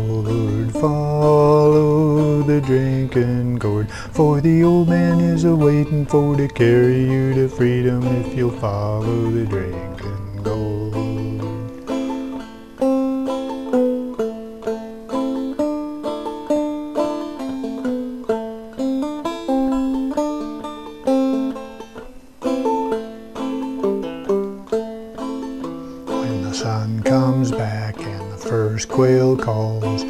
gourd, follow the drinking gourd, for the old man is a-waiting for to carry you to freedom if you'll follow the drinking gourd. When the sun comes back and the first quail calls,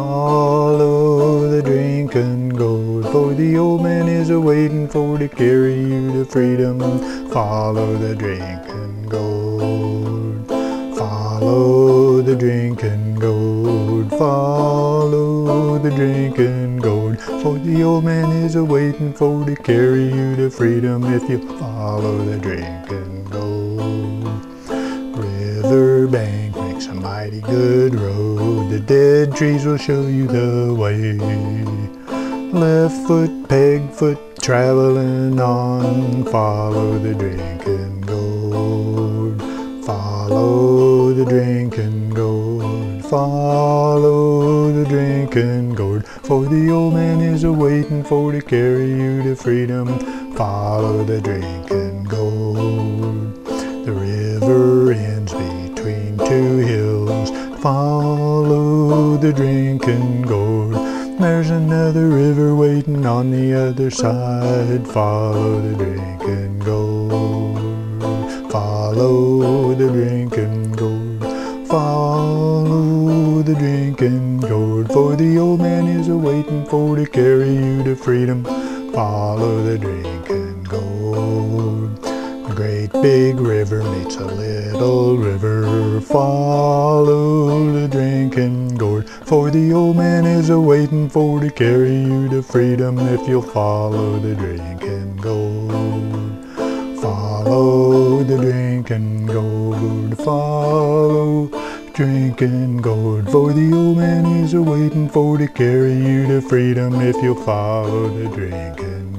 follow the drinking gourd, for the old man is a-waiting for to carry you to freedom. Follow the drinking gourd, follow the drinking gourd, follow the drinking gourd, for the old man is a-waiting for to carry you to freedom if you follow the drinking gourd. River bank makes a mighty good road, the dead trees will show you the way. Left foot, peg foot, traveling on, follow the drinking gourd, follow the drinking gourd, follow the drinking gourd, for the old man is a-waiting for to carry you to freedom. Follow the drinking gourd. The river ends between two hills, follow the drinking gourd. There's another river waiting on the other side, follow the drinking gourd, follow the drinking gourd, follow the drinking gourd, for the old man is a-waiting for to carry you to freedom. Follow the drinking gourd. A great big river meets a little river, follow the drinking gourd, for the old man is a-waiting for to carry you to freedom if you'll follow the drinking gourd. Follow the drinking gourd, follow drinking gourd, for the old man is a-waiting for to carry you to freedom if you'll follow the drinking